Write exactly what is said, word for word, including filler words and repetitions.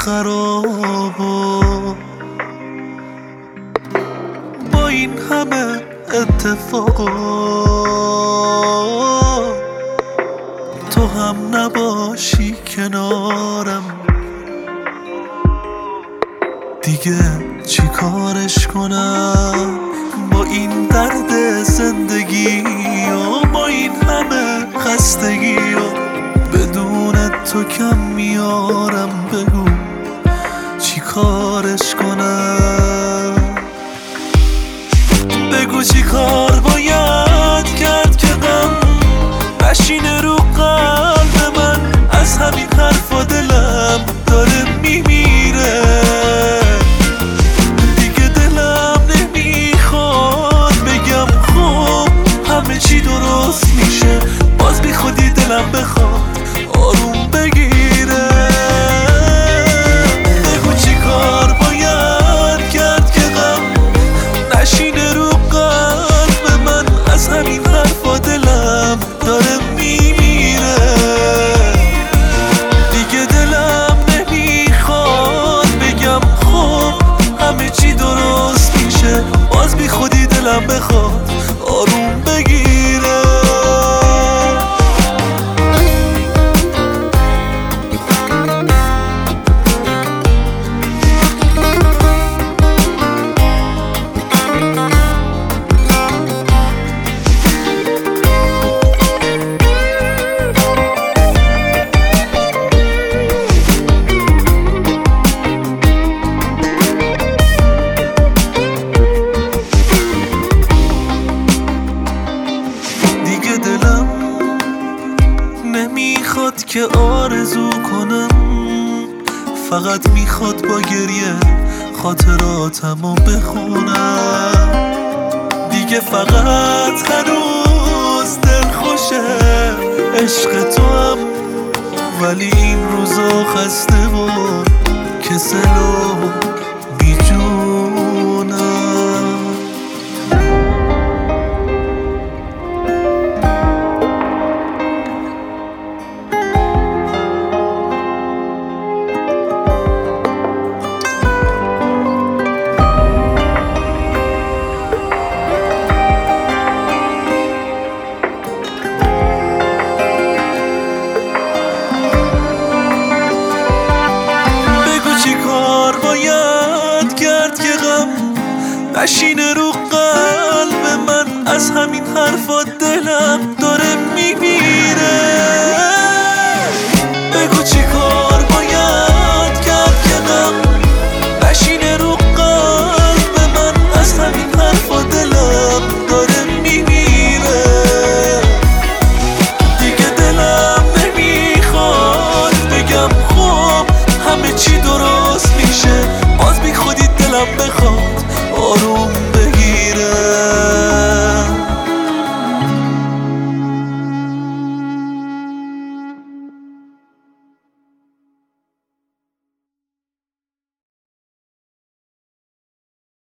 خراب و با این همه اتفاقا تو هم نباشی کنارم. دیگه چی کارش کنم با این درد زندگی و با این همه خستگی و بدون تو کم میارم. بگو چی کارش کنم، بگو چی کار باید کرد که غم نشینه رو قلب من. از همین حرفا دلم داره میمیره، دیگه دلم نمیخواد بگم خب همه چی درست میشه. باز بی خودی دلم بخواد آروم بگیره. بگو چی کار باید کرد که غم نشینه رو قلب من. از همین حرفا دلم داره میمیره، دیگه دلم نمیخواد بگم خب همه چی درست میشه. باز بی خودی دلم بخواد آروم بگیره. نمیخواد که آرزو کنم، فقط میخواد با گریه خاطراتمو بخونم. دیگه فقط هنوز دل خوشه عشق تو هم، ولی این روزا خسته و کسل و بیجونم. نشینه رو قلب من. از همین حرفا